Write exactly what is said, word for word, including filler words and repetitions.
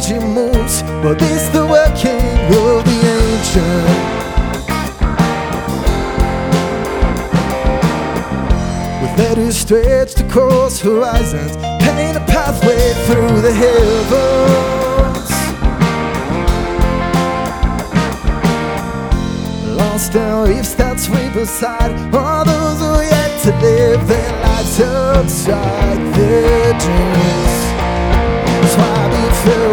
she moves, but it's the working of the ancient. With letters stretched across horizons, paint a pathway through the heavens. Lost our ifs that sweep aside all those who are yet to live their lives outside their dreams. That's why we feel